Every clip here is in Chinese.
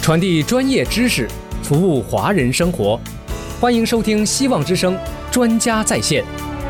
传递专业知识，服务华人生活。欢迎收听希望之声专家在线。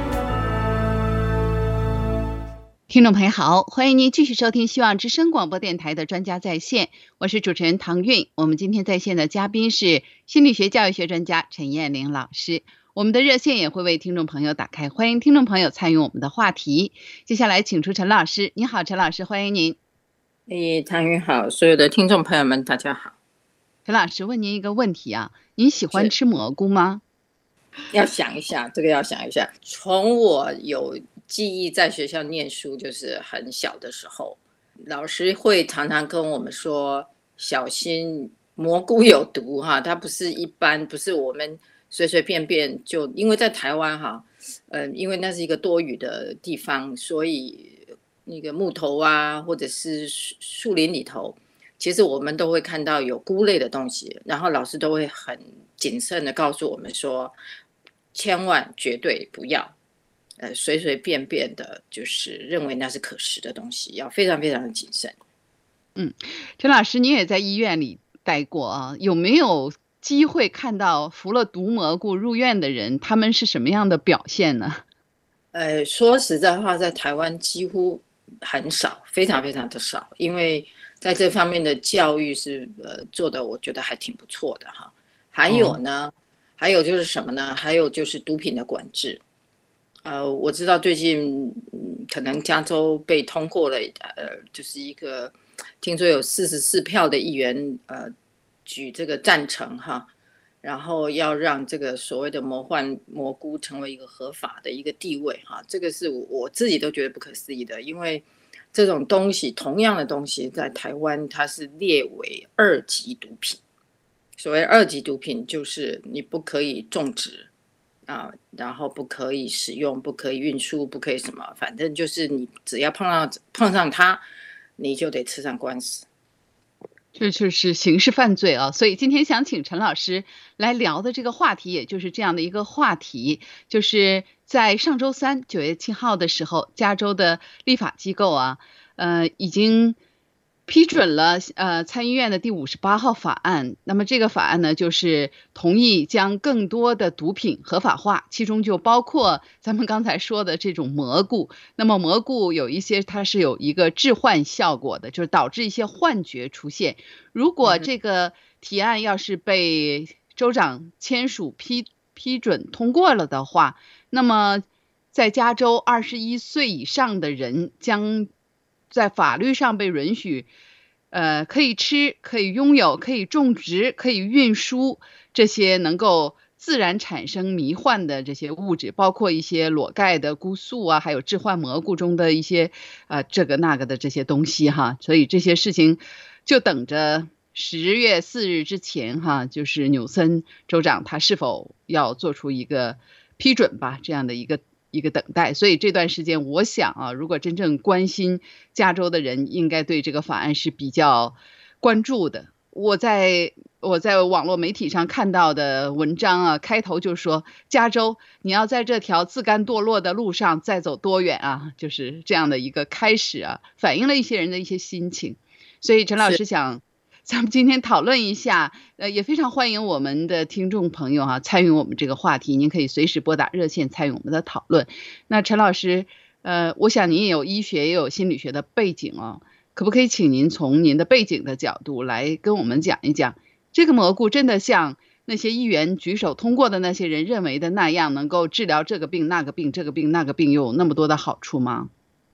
听众朋友好，欢迎您继续收听希望之声广播电台的专家在线，我是主持人唐韵。我们今天在线的嘉宾是心理学教育学专家陈燕玲老师。我们的热线也会为听众朋友打开，欢迎听众朋友参与我们的话题。接下来请出陈老师。你好，陈老师，欢迎您。 唐韵好，所有的听众朋友们大家好。 陈老师，问您一个问题啊，您喜欢吃蘑菇吗？ 要想一下，这个要想一下。从我有记忆在学校念书，就是很小的时候，老师会常常跟我们说，小心蘑菇有毒哈，它不是一般，不是我们随随便便就，因为在台湾哈，因为那是一个多雨的地方，所以那个木头啊，或者是树林里头，其实我们都会看到有菇类的东西，然后老师都会很谨慎的告诉我们说，千万绝对不要随随便便的就是认为那是可食的东西，要非常非常的谨慎。 陈老师，你也在医院里待过啊，有没有机会看到服了毒蘑菇入院的人，他们是什么样的表现呢？ 说实在话，在台湾几乎很少，非常非常的少，因为在这方面的教育是做的，我觉得还挺不错的哈。还有呢，还有就是什么呢？还有就是毒品的管制。我知道最近可能加州被通过了，就是一个听说有44票的议员举这个赞成哈，然后要让这个所谓的魔幻蘑菇成为一个合法的一个地位哈，这个是我自己都觉得不可思议的，因为这种东西，同样的东西在台湾它是列为2级毒品。所谓2级毒品就是你不可以种植然后不可以使用，不可以运输，不可以什么，反正就是你只要碰上它，你就得吃上官司。 这就是刑事犯罪啊！所以今天想请陈老师来聊的这个话题，也就是这样的一个话题，就是在上周三9月7号的时候，加州的立法机构啊，已经批准了参议院的第58号法案。那么这个法案呢，就是同意将更多的毒品合法化，其中就包括咱们刚才说的这种蘑菇。那么蘑菇有一些它是有一个致幻效果的，就是导致一些幻觉出现。如果这个提案要是被州长签署批准通过了的话，那么在加州21岁以上的人将在法律上被允许可以吃，可以拥有，可以种植，可以运输这些能够自然产生迷幻的这些物质，包括一些裸盖的菇素啊，还有致幻蘑菇中的一些这个那个的这些东西哈。所以这些事情就等着10月4日之前哈，就是纽森州长他是否要做出一个批准吧，这样的一个等待。所以这段时间我想啊，如果真正关心加州的人，应该对这个法案是比较关注的。我在网络媒体上看到的文章啊，开头就说加州你要在这条自甘堕落的路上再走多远啊，就是这样的一个开始啊，反映了一些人的一些心情。所以陈老师想咱们今天讨论一下，也非常欢迎我们的听众朋友参与我们这个话题，您可以随时拨打热线参与我们的讨论。那陈老师，我想您也有医学也有心理学的背景哦，可不可以请您从您的背景的角度来跟我们讲一讲，这个蘑菇真的像那些议员举手通过的那些人认为的那样，能够治疗这个病那个病，这个病那个病又有那么多的好处吗？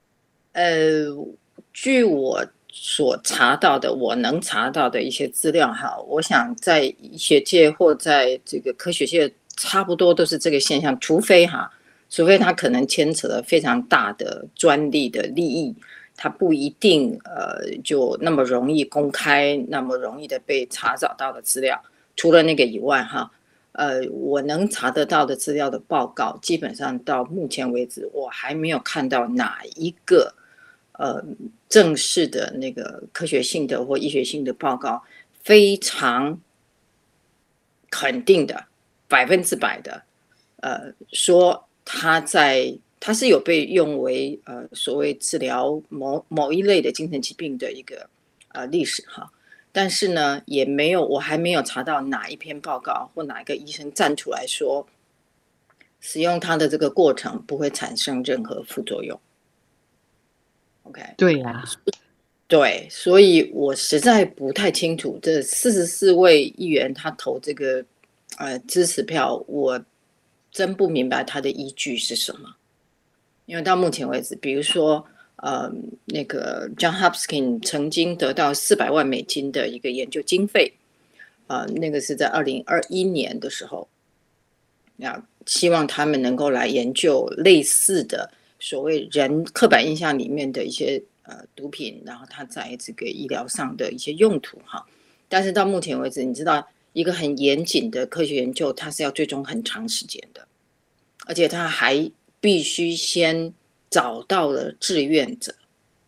据我所查到的，我能查到的一些资料哈，我想在医学界或在这个科学界差不多都是这个现象，除非它可能牵扯了非常大的专利的利益，它不一定就那么容易公开，那么容易的被查找到的资料。除了那个以外我能查得到的资料的报告，基本上到目前为止，我还没有看到哪一个正式的那个科学性的或医学性的报告非常肯定的100%的说它是有被用为所谓治疗某一类的精神疾病的一个历史哈。 但是呢，我还没有查到哪一篇报告或哪一个医生站出来说，使用它的这个过程不会产生任何副作用。OK， 对呀， 对，所以我实在不太清楚这44位议员他投这个支持票，我真不明白他的依据是什么。因为到目前为止，比如说那个 John Hopkins 曾经得到400万美金的一个研究经费，那个是在2021年的时候，希望他们能够来研究类似的所谓人刻板印象里面的一些毒品，然后它在这个医疗上的一些用途哈。但是到目前为止，你知道一个很严谨的科学研究，它是要追踪很长时间的，而且它还必须先找到了志愿者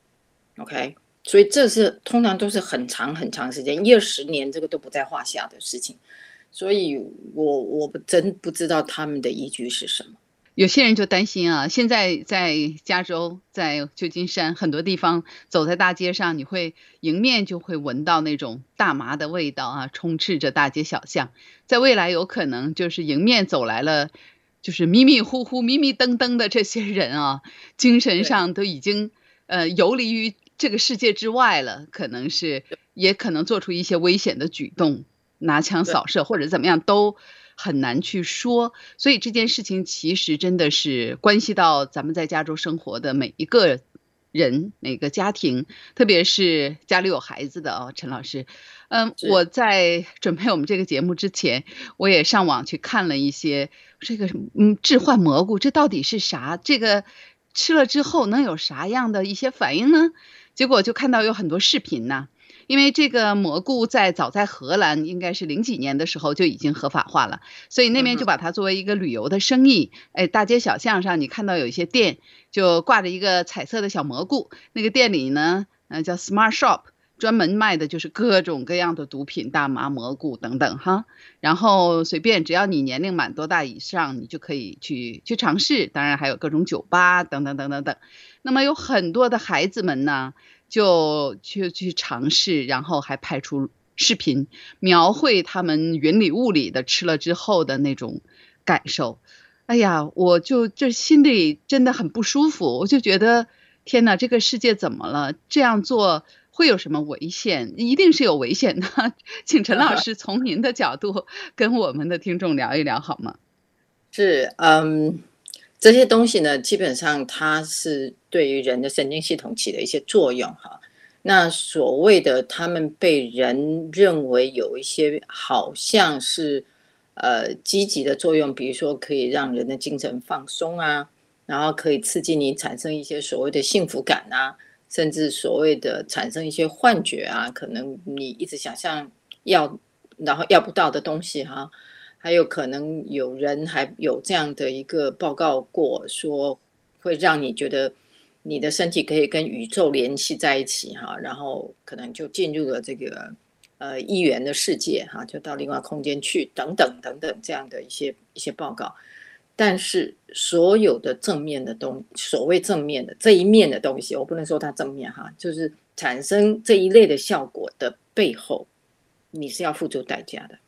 ，OK， 所以这是通常都是很长很长时间，10-20年这个都不在话下的事情。所以我真不知道他们的依据是什么。 有些人就担心啊，现在在加州，在旧金山很多地方，走在大街上，你会迎面就会闻到那种大麻的味道啊，充斥着大街小巷。在未来有可能就是迎面走来了，就是迷迷糊糊、迷迷瞪瞪的这些人啊，精神上都已经游离于这个世界之外了，也可能做出一些危险的举动，拿枪扫射或者怎么样都很难去说。所以这件事情其实真的是关系到咱们在加州生活的每一个人、每个家庭，特别是家里有孩子的陈老师。我在准备我们这个节目之前，我也上网去看了一些这个致幻蘑菇，这到底是啥？这个吃了之后能有啥样的一些反应呢？结果就看到有很多视频呢。因为这个蘑菇早在荷兰应该是00几年的时候就已经合法化了，所以那边就把它作为一个旅游的生意。大街小巷上你看到有一些店就挂着一个彩色的小蘑菇，那个店里呢，叫 Smart Shop， 专门卖的就是各种各样的毒品，大麻、蘑菇等等哈。然后随便只要你年龄满多大以上，你就可以去尝试。当然还有各种酒吧等等等等等。那么有很多的孩子们呢，就去尝试，然后还拍出视频描绘他们云里雾里的吃了之后的那种感受。哎呀，我就这心里真的很不舒服，我就觉得天哪，这个世界怎么了？这样做会有什么危险？一定是有危险的。请陈老师从您的角度跟我们的听众聊一聊好吗？ 是，这些东西呢，基本上它是对于人的神经系统起的一些作用哈。那所谓的他们被人认为有一些好像是积极的作用，比如说可以让人的精神放松啊，然后可以刺激你产生一些所谓的幸福感啊，甚至所谓的产生一些幻觉啊，可能你一直想象然后要不到的东西哈。还有可能有人还有这样的一个报告过，说会让你觉得你的身体可以跟宇宙联系在一起哈，然后可能就进入了这个异元的世界哈，就到另外空间去等等等等这样的一些报告。但是所有的正面的所谓正面的这一面的东西，我不能说它正面哈，就是产生这一类的效果的背后，你是要付出代价的。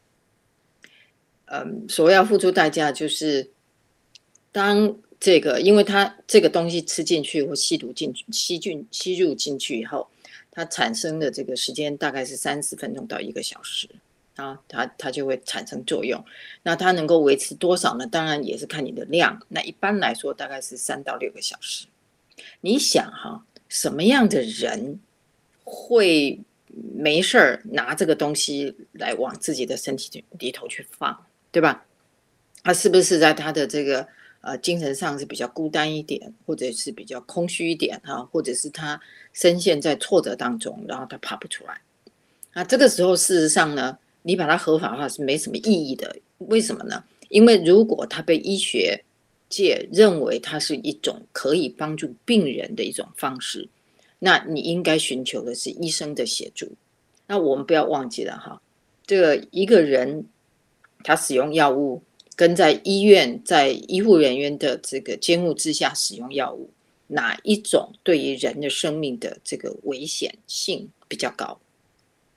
所谓要付出代价，就是当因为它这个东西吃进去或吸入进去以后，它产生的这个时间大概是30分钟到1个小时啊，它就会产生作用。那它能够维持多少呢？当然也是看你的量。那一般来说大概是3到6个小时。你想哈，什么样的人会没事儿拿这个东西来往自己的身体里头去放？对吧？他是不是在他的这个精神上是比较孤单一点，或者是比较空虚一点哈，或者是他深陷在挫折当中，然后他爬不出来。那这个时候事实上呢，你把它合法化是没什么意义的。为什么呢？因为如果它被医学界认为它是一种可以帮助病人的一种方式，那你应该寻求的是医生的协助。那我们不要忘记了哈，这个一个人他使用药物，跟在医院在医护人员的这个监护之下使用药物，哪一种对于人的生命的这个危险性比较高？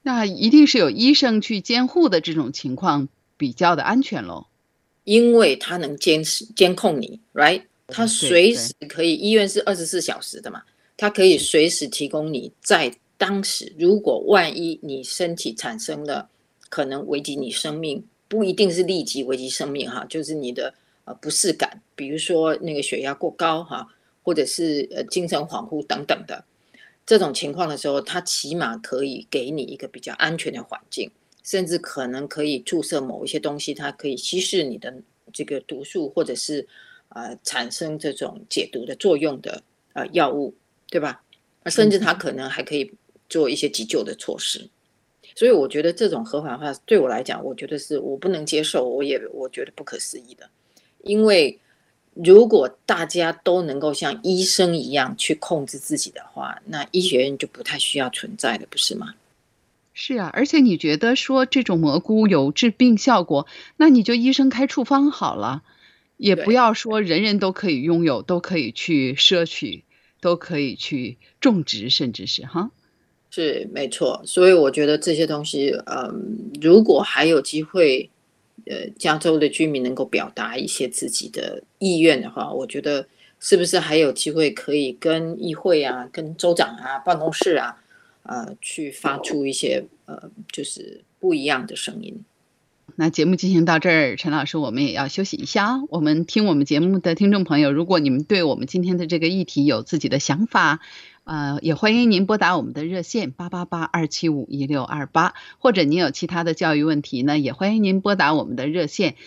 那一定是有医生去监护的这种情况比较的安全咯。 因为它能监控你 ，right？它随时可以，医院是24小时的嘛，它可以随时提供你在当时，如果万一你身体产生了可能危及你生命，不一定是立即危及生命哈，就是你的不适感，比如说那个血压过高哈，或者是精神恍惚等等的这种情况的时候，它起码可以给你一个比较安全的环境。甚至可能可以注射某一些东西，它可以稀释你的这个毒素，或者是产生这种解毒的作用的药物，对吧？甚至它可能还可以做一些急救的措施。所以我觉得这种合法化对我来讲，我觉得是我不能接受，我觉得不可思议的。因为如果大家都能够像医生一样去控制自己的话，那医学院就不太需要存在了，不是吗？ 是啊，而且你觉得说这种蘑菇有治病效果，那你就医生开处方好了，也不要说人人都可以拥有，都可以去摄取，都可以去种植，甚至是哈。 是没错，所以我觉得这些东西，如果还有机会，加州的居民能够表达一些自己的意愿的话，我觉得是不是还有机会可以跟议会啊、跟州长啊、办公室啊，去发出一些就是不一样的声音。 那节目进行到这儿，陈老师，我们也要休息一下。我们听我们节目的听众朋友，如果你们对我们今天的这个议题有自己的想法，也欢迎您拨打我们的热线888-275-1628，或者您有其他的教育问题呢，也欢迎您拨打我们的热线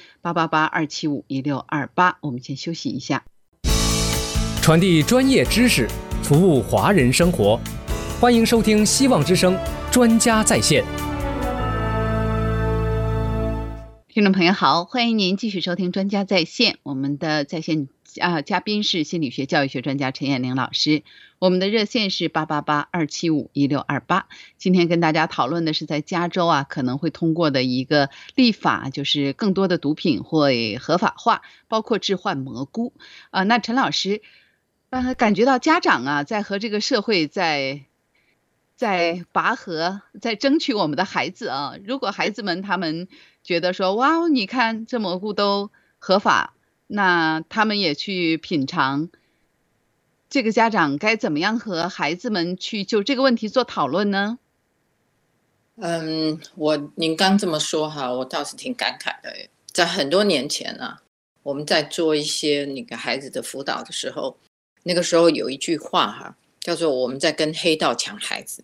888-275-1628。我们先休息一下。 传递专业知识，服务华人生活，欢迎收听希望之声专家在线。 听众朋友好，欢迎您继续收听专家在线。我们的在线嘉宾是心理学教育学专家陈燕玲老师，我们的热线是888-275-1628。今天跟大家讨论的是在加州可能会通过的一个立法，就是更多的毒品会合法化，包括置换蘑菇。那陈老师感觉到家长在和这个社会在拔河，在争取我们的孩子如果孩子们他们觉得说哇，你看这蘑菇都合法，那他们也去品尝，这个家长该怎么样和孩子们去就这个问题做讨论呢？ 您刚这么说哈，我倒是挺感慨的。在很多年前我们在做一些那个孩子的辅导的时候，那个时候有一句话叫做我们在跟黑道抢孩子。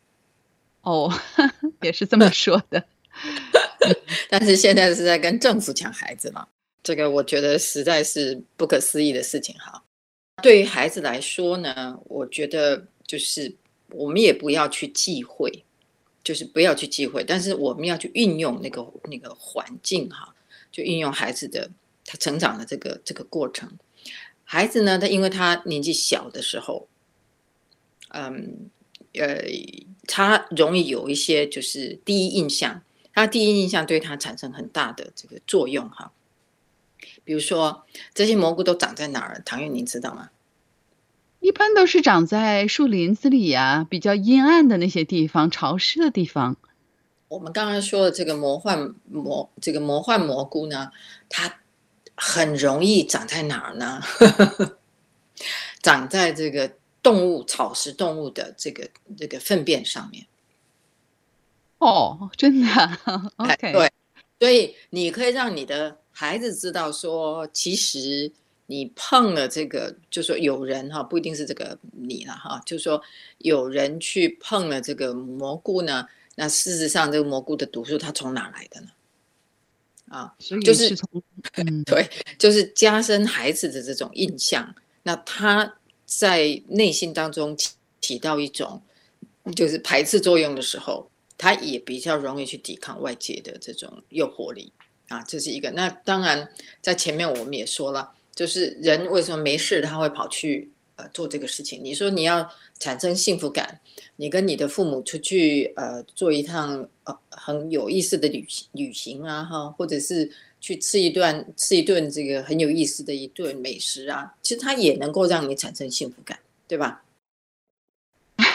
也是这么说的。 但是现在是在跟政府抢孩子嘛，这个我觉得实在是不可思议的事情哈。对于孩子来说呢，我觉得就是我们也不要去忌讳，就是不要去忌讳，但是我们要去运用那个环境就运用孩子的他成长的这个过程。孩子呢，他因为他年纪小的时候，他容易有一些就是第一印象。他第一印象对他产生很大的这个作用比如说这些蘑菇都长在哪儿？唐月您知道吗？ 一般都是长在树林子里比较阴暗的那些地方，潮湿的地方。 我们刚刚说的这个魔幻蘑菇呢，它很容易长在哪儿呢？长在这个草食动物的这个粪便上面。 真的？OK。 对，所以你可以让你的孩子知道说，其实你碰了这个，就说有人不一定是这个你了就说有人去碰了这个蘑菇呢，那事实上这个蘑菇的毒素它从哪来的呢？就是从对，就是加深孩子的这种印象，那他在内心当中起到一种就是排斥作用的时候，他也比较容易去抵抗外界的这种诱惑力这是一个。那当然在前面我们也说了，就是人为什么没事他会跑去做这个事情。你说你要产生幸福感，你跟你的父母出去做一趟很有意思的旅行或者是去吃一顿这个很有意思的一顿美食其实它也能够让你产生幸福感，对吧？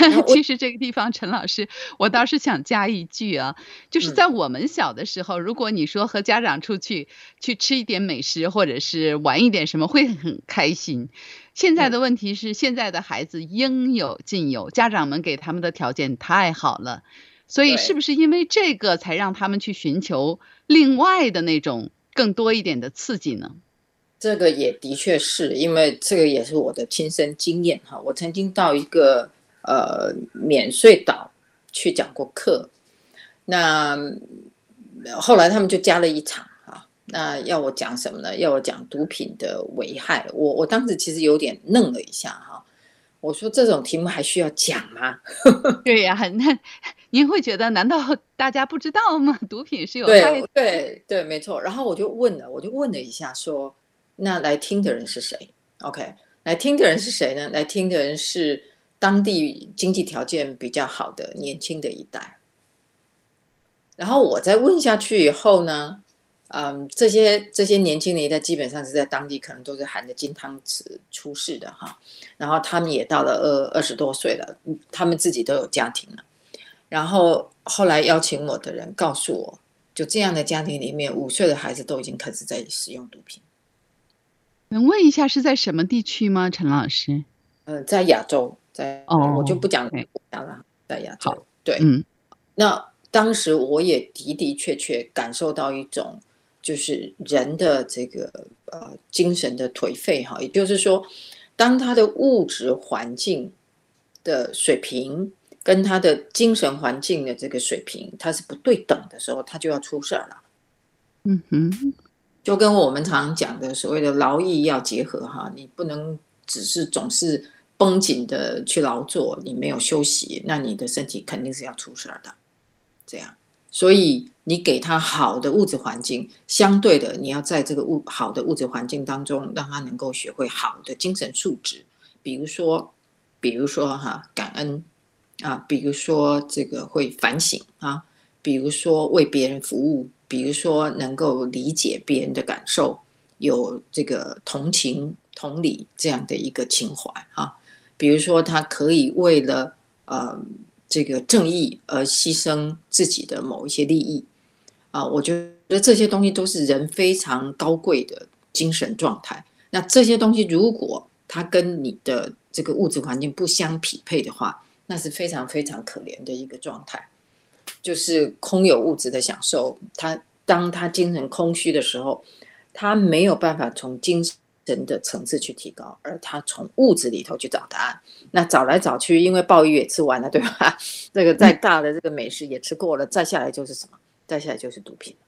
其实这个地方陈老师，我倒是想加一句啊，就是在我们小的时候，如果你说和家长出去吃一点美食，或者是玩一点什么，会很开心。现在的问题是，现在的孩子应有尽有，家长们给他们的条件太好了，所以是不对， 是因为这个才让他们去寻求另外的那种更多一点的刺激呢？ 这个也的确是因为这个也是我的亲身经验哈。我曾经到一个免税岛去讲过课，那后来他们就加了一场啊，那要我讲什么呢？要我讲毒品的危害。我当时其实有点愣了一下哈，我说这种题目还需要讲吗？ 对呀，那您会觉得难道大家不知道吗？毒品是有害对的。 对对，没错。然后我就问了一下说，那来听的人是谁？OK，来听的人是谁呢？来听的人是当地经济条件比较好的年轻的一代。然后我再问下去以后呢，这些年轻的一代基本上是在当地可能都是含着金汤匙出世的哈，然后他们也到了20多岁了，他们自己都有家庭了。然后后来邀请我的人告诉我，就这样的家庭里面，5岁的孩子都已经开始在使用毒品。 能问一下是在什么地区吗，陈老师？ 在亚洲，我就哦， 不讲对， 国家了，在亚好， 洲。对， 嗯。 那当时我也的的确确感受到一种，就是人的这个精神的颓废哈，也就是说，当他的物质环境的水平跟他的精神环境的这个水平，它是不对等的时候，他就要出事儿了。 嗯哼。 就跟我们常讲的所谓的劳逸要结合哈，你不能只是总是绷紧的去劳作，你没有休息，那你的身体肯定是要出事儿的。这样，所以你给他好的物质环境，相对的，你要在这个好的物质环境当中，让他能够学会好的精神素质，比如说，感恩啊，比如说这个会反省啊，比如说为别人服务，比如说能够理解别人的感受，有这个同情同理这样的一个情怀啊，比如说他可以为了这个正义而牺牲自己的某一些利益啊，我觉得这些东西都是人非常高贵的精神状态。那这些东西如果它跟你的这个物质环境不相匹配的话，那是非常非常可怜的一个状态，就是空有物质的享受。当他精神空虚的时候，他没有办法从精神的层次去提高，而他从物质里头去找答案。那找来找去，因为鲍鱼也吃完了，对吧？这个再大的这个美食也吃过了，再下来就是什么？再下来就是毒品。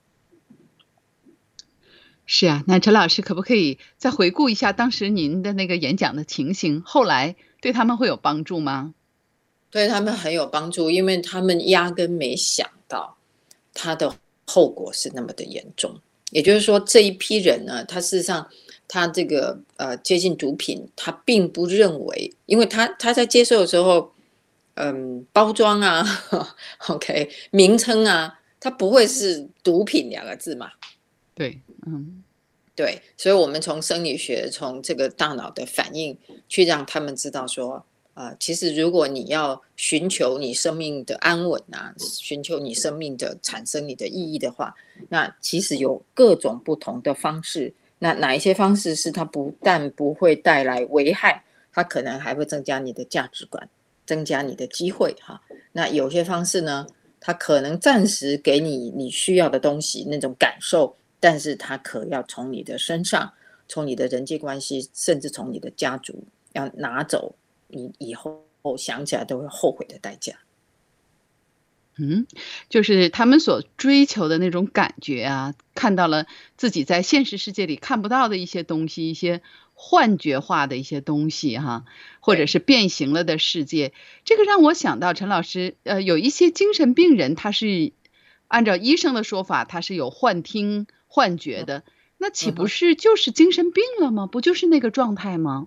是啊，那陈老师可不可以再回顾一下当时您的那个演讲的情形，后来对他们会有帮助吗？ 对他们很有帮助，因为他们压根没想到他的后果是那么的严重。也就是说，这一批人呢，他事实上他这个接近毒品，他并不认为，因为他在接受的时候，包装啊，OK，名称啊，它不会是毒品两个字嘛。 对，嗯。 对，所以我们从生理学，从这个大脑的反应，去让他们知道说，其实如果你要寻求你生命的安稳啊，寻求你生命的产生你的意义的话，那其实有各种不同的方式。那哪一些方式是它不但不会带来危害，它可能还会增加你的价值观，增加你的机会哈。那有些方式呢，它可能暂时给你需要的东西那种感受。但是他可要从你的身上，从你的人际关系，甚至从你的家族，要拿走你以后想起来都会后悔的代价。 嗯，就是他们所追求的那种感觉啊，看到了自己在现实世界里看不到的一些东西，一些幻觉化的一些东西哈，或者是变形了的世界。这个让我想到陈老师，有一些精神病人，他是按照医生的说法，他是有幻听、幻觉的，那岂不是就是精神病了吗？不就是那个状态吗？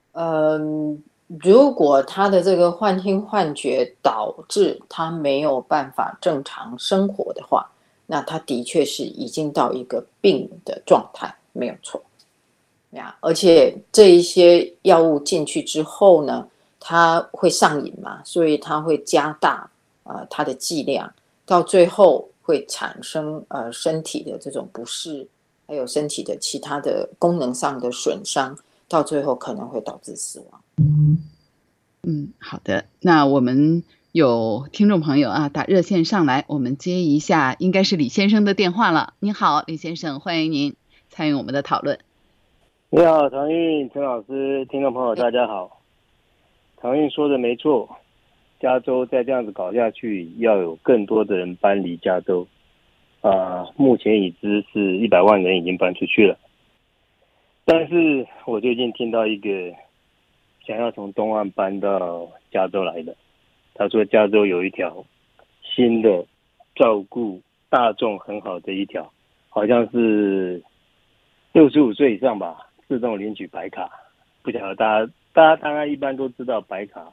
如果他的这个幻听幻觉导致他没有办法正常生活的话，那他的确是已经到一个病的状态，没有错呀。而且这一些药物进去之后呢， 他会上瘾嘛，所以他会加大他的剂量，到最后会产生身体的这种不适，还有身体的其他的功能上的损伤，到最后可能会导致死亡。 好的，那我们有听众朋友啊打热线上来，我们接一下，应该是李先生的电话了。你好，李先生，欢迎您参与我们的讨论。 你好，唐韵、陈老师，听众朋友大家好。唐韵说的没错，加州再这样子搞下去，要有更多的人搬离加州。目前已知是100万人已经搬出去了。但是我最近听到一个想要从东岸搬到加州来的，他说加州有一条新的照顾大众很好的一条，好像是65岁以上吧，自动领取白卡。不晓得大家当然一般都知道白卡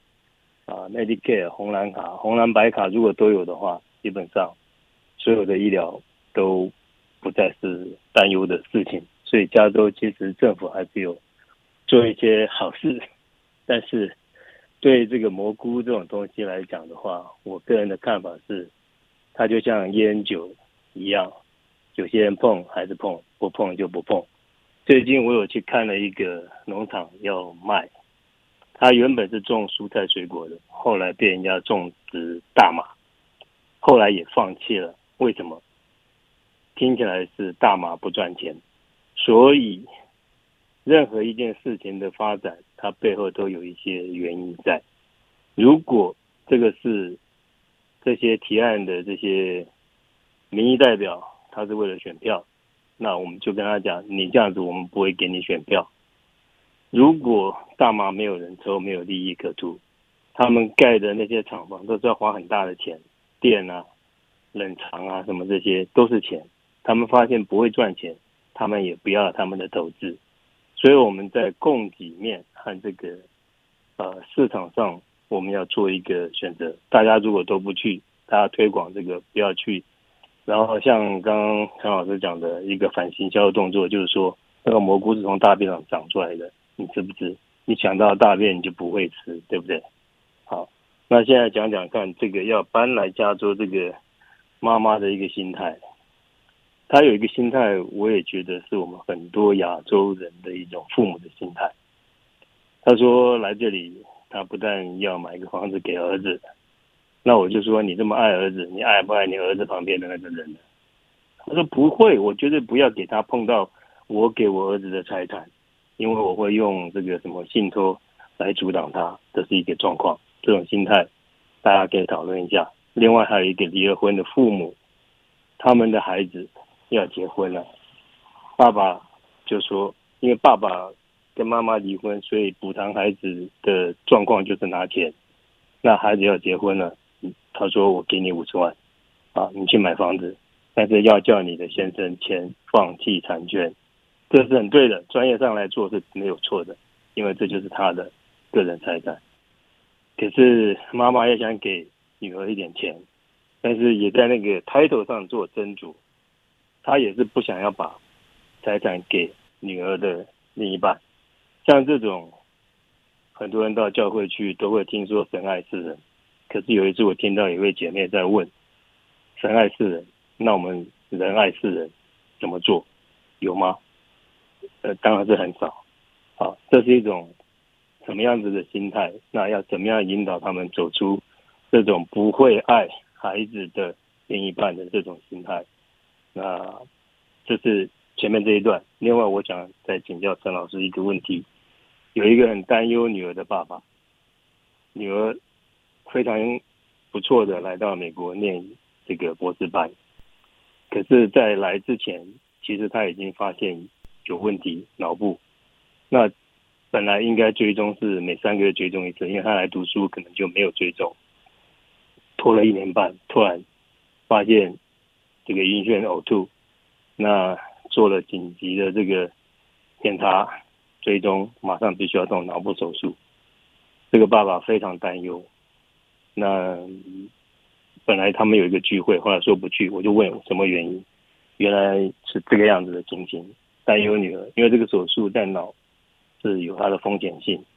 Medicare 红蓝卡、红蓝白卡如果都有的话，基本上所有的医疗都不再是担忧的事情。所以加州其实政府还是有做一些好事，但是对这个蘑菇这种东西来讲的话，我个人的看法是，它就像烟酒一样，有些人碰还是碰，不碰就不碰。最近我有去看了一个农场要卖，他原本是种蔬菜水果的，后来被人家种植大麻，后来也放弃了。为什么？听起来是大麻不赚钱。所以任何一件事情的发展，它背后都有一些原因在。如果这个是这些提案的这些民意代表，他是为了选票，那我们就跟他讲，你这样子我们不会给你选票。如果大麻没有人抽，没有利益可图，他们盖的那些厂房都是要花很大的钱，电啊、冷藏啊什么这些都是钱，他们发现不会赚钱，他们也不要他们的投资。所以我们在供给面和这个市场上，我们要做一个选择。大家如果都不去，大家推广这个不要去。然后像刚刚陈老师讲的一个反行销的动作，就是说那个蘑菇是从大便上长出来的，你知不知？你想到大便你就不会吃，对不对？好，那现在讲讲看，这个要搬来加州这个妈妈的一个心态。他有一个心态，我也觉得是我们很多亚洲人的一种父母的心态。他说来这里，他不但要买一个房子给儿子，那我就说你这么爱儿子，你爱不爱你儿子旁边的那个人呢？他说不会，我绝对不要给他碰到我给我儿子的财产，因为我会用这个什么信托来阻挡他，这是一个状况。这种心态大家可以讨论一下。另外还有一个离了婚的父母，他们的孩子要结婚了，爸爸就说，因为爸爸跟妈妈离婚，所以补偿孩子的状况就是拿钱。那孩子要结婚了，他说我给你50万，你去买房子，但是要叫你的先生签放弃产权，这是很对的，专业上来做是没有错的，因为这就是他的个人财产。可是妈妈也想给女儿一点钱，但是也在那个 title 上做斟酌，他也是不想要把财产给女儿的另一半。像这种很多人到教会去都会听说神爱世人，可是有一次我听到有位姐妹在问，神爱世人，那我们人爱世人怎么做？有吗？当然是很少。好，这是一种什么样子的心态？那要怎么样引导他们走出这种不会爱孩子的另一半的这种心态？那这是前面这一段。另外我想再请教陈老师一个问题，有一个很担忧女儿的爸爸，女儿非常不错的来到美国念这个博士班，可是在来之前其实他已经发现有问题，脑部。那本来应该追踪是每3个月追踪一次，因为他来读书可能就没有追踪，拖了1年半，突然发现这个晕眩呕吐，那做了紧急的这个检查追踪，马上必须要动脑部手术。这个爸爸非常担忧。那本来他们有一个聚会，后来说不去，我就问什么原因，原来是这个样子的情形，担忧女儿，因为这个手术在脑是有它的风险性，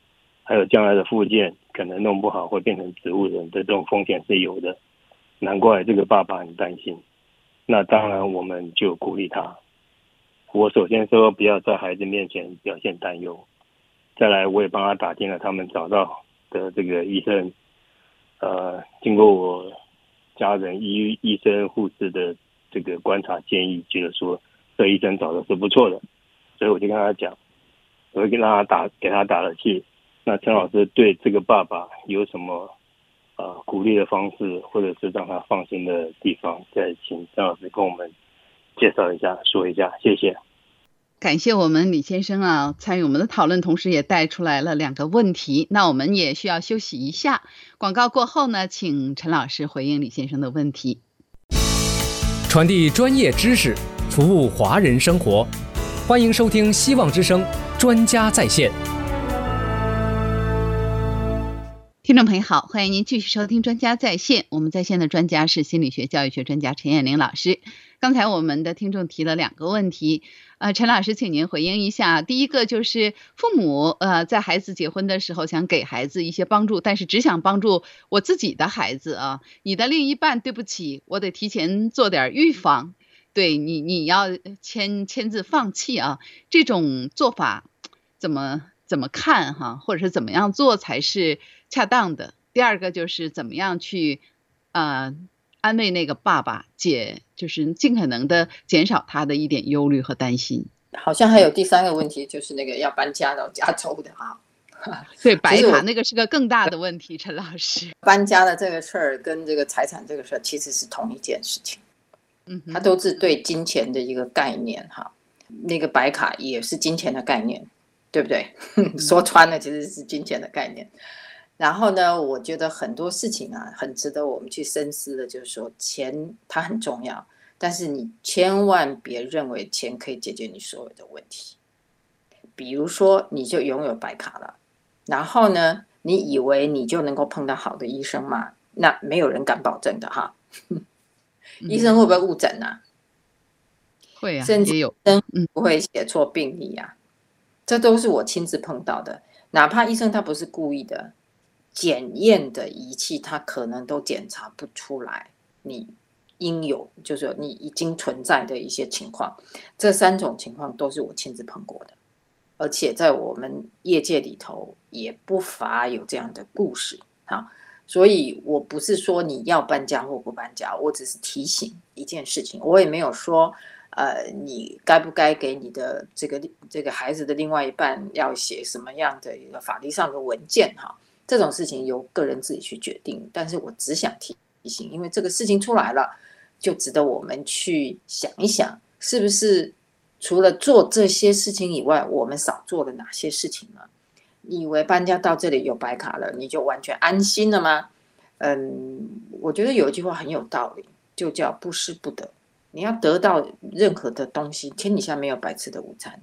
还有将来的复健可能弄不好会变成植物人的这种风险是有的。难怪这个爸爸很担心。那当然我们就鼓励他。我首先说不要在孩子面前表现担忧，再来我也帮他打听了他们找到的这个医生，经过我家人、医生、护士的这个观察建议，觉得说这医生找的是不错的，所以我就跟他讲，我会给他打了气。那陈老师对这个爸爸有什么鼓励的方式，或者是让他放心的地方，再请陈老师跟我们介绍一下，说一下，谢谢。 感谢我们李先生啊，参与我们的讨论，同时也带出来了2个问题。那我们也需要休息一下，广告过后呢，请陈老师回应李先生的问题。 传递专业知识，服务华人生活，欢迎收听希望之声专家在线。 听众朋友好，欢迎您继续收听专家在线。我们在线的专家是心理学教育学专家陈彦玲老师。刚才我们的听众提了2个问题，陈老师请您回应一下。第一个就是父母在孩子结婚的时候想给孩子一些帮助，但是只想帮助我自己的孩子啊，你的另一半对不起，我得提前做点预防，对你要签字放弃啊，这种做法怎么看哈，或者是怎么样做才是恰当的。第二个就是怎么样去安慰那个爸爸，就是尽可能的减少他的一点忧虑和担心。 好像还有第3个问题，就是那个要搬家到加州的啊。 对，白卡那个是个更大的问题，陈老师。 搬家的这个事儿跟这个财产这个事儿其实是同一件事情，它都是对金钱的一个概念哈。那个白卡也是金钱的概念，对不对？说穿了其实是金钱的概念。然后呢，我觉得很多事情啊，很值得我们去深思的，就是说钱它很重要，但是你千万别认为钱可以解决你所有的问题。比如说，你就拥有白卡了，然后呢，你以为你就能够碰到好的医生吗？那没有人敢保证的哈。医生会不会误诊啊？ 会啊， 甚至也有， 不会写错病历啊，这都是我亲自碰到的。哪怕医生他不是故意的，检验的仪器它可能都检查不出来你应有，就是你已经存在的一些情况。这3种情况都是我亲自碰过的，而且在我们业界里头也不乏有这样的故事啊。所以我不是说你要搬家或不搬家，我只是提醒一件事情，我也没有说你该不该给你的这个孩子的另外一半要写什么样的一个法律上的文件哈。这种事情由个人自己去决定，但是我只想提醒，因为这个事情出来了，就值得我们去想一想，是不是除了做这些事情以外，我们少做了哪些事情呢？你以为搬家到这里有白卡了，你就完全安心了吗？我觉得有一句话很有道理，就叫不失不得。你要得到任何的东西，天底下没有白吃的午餐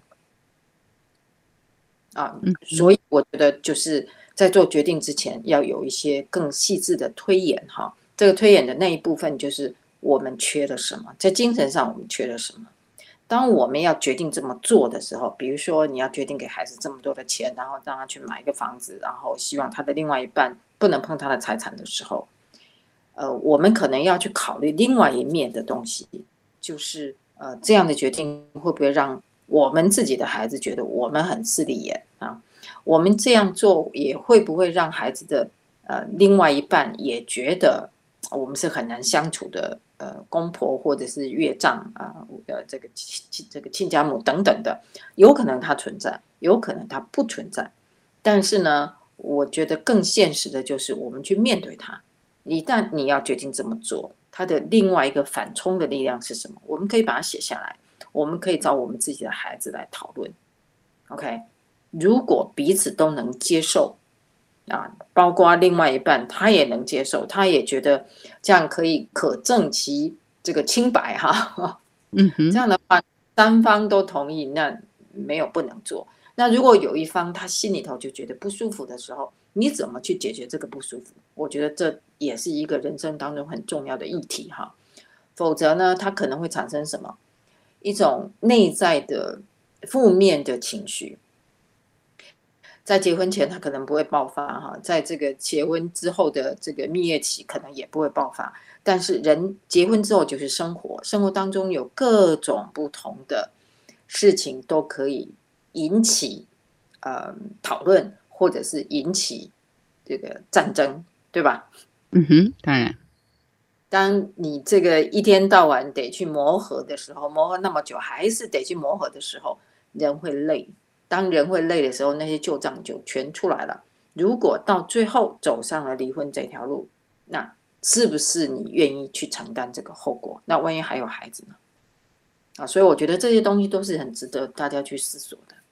啊。所以我觉得就是在做决定之前，要有一些更细致的推演哈。这个推演的那一部分就是我们缺了什么，在精神上我们缺了什么。当我们要决定这么做的时候，比如说你要决定给孩子这么多的钱，然后让他去买一个房子，然后希望他的另外一半不能碰他的财产的时候，我们可能要去考虑另外一面的东西，就是这样的决定会不会让我们自己的孩子觉得我们很势利眼啊？我们这样做也会不会让孩子的另外一半也觉得我们是很难相处的公婆或者是岳丈这个亲家母等等的，有可能它存在，有可能它不存在。但是呢，我觉得更现实的就是我们去面对它。一旦你要决定这么做，它的另外一个反冲的力量是什么？我们可以把它写下来，我们可以找我们自己的孩子来讨论。OK， 如果彼此都能接受包括另外一半他也能接受，他也觉得这样可以可证其这个清白哈。这样的话3方都同意，那没有不能做。那如果有一方他心里头就觉得不舒服的时候，你怎么去解决这个不舒服？我觉得这也是一个人生当中很重要的议题哈。否则呢，它可能会产生什么？一种内在的负面的情绪。 在结婚前他可能不会爆发哈，在这个结婚之后的这个蜜月期可能也不会爆发。但是人结婚之后就是生活，生活当中有各种不同的事情都可以引起讨论，或者是引起这个战争，对吧？ 当然。 当你这个一天到晚得去磨合的时候，磨合那么久还是得去磨合的时候，人会累。当人会累的时候，那些旧账就全出来了。如果到最后走上了离婚这条路，那是不是你愿意去承担这个后果？那万一还有孩子呢？所以我觉得这些东西都是很值得大家去思索的。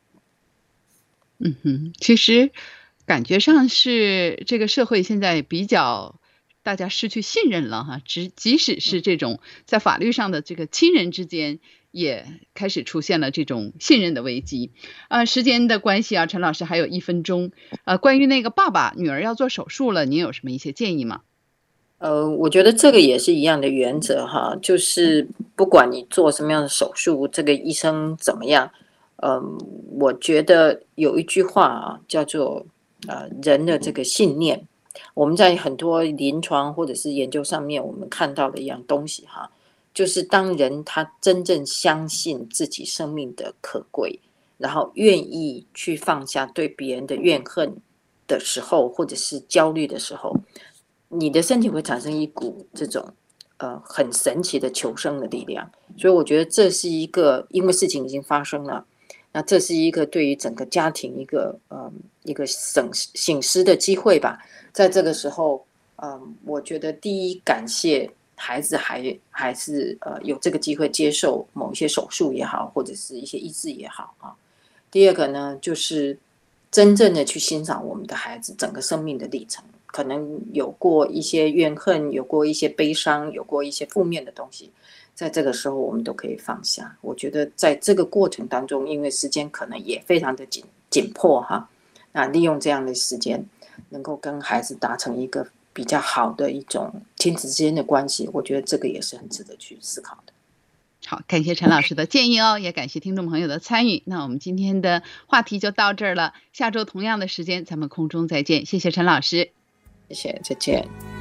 其实感觉上是这个社会现在比较大家失去信任了哈，即使是这种在法律上的这个亲人之间也开始出现了这种信任的危机。时间的关系啊，陈老师还有1分钟。关于那个爸爸女儿要做手术了，您有什么一些建议吗？ 我觉得这个也是一样的原则哈，就是不管你做什么样的手术，这个医生怎么样，我觉得有一句话啊，叫做人的这个信念。我们在很多临床或者是研究上面，我们看到的一样东西哈，就是当人他真正相信自己生命的可贵，然后愿意去放下对别人的怨恨的时候，或者是焦虑的时候，你的身体会产生一股这种很神奇的求生的力量。所以我觉得这是一个，因为事情已经发生了，那这是一个对于整个家庭一个省思的机会吧。在这个时候，我觉得第一，感谢孩子还是有这个机会接受某一些手术也好，或者是一些医治也好啊。第二个呢，就是真正的去欣赏我们的孩子整个生命的历程，可能有过一些怨恨，有过一些悲伤，有过一些负面的东西，在这个时候我们都可以放下。我觉得在这个过程当中，因为时间可能也非常的紧迫哈，那利用这样的时间，能够跟孩子达成一个比较好的一种亲子之间的关系，我觉得这个也是很值得去思考的。 好，感谢陈老师的建议哦，也感谢听众朋友的参与。那我们今天的话题就到这儿了，下周同样的时间咱们空中再见，谢谢陈老师。 谢谢，再见。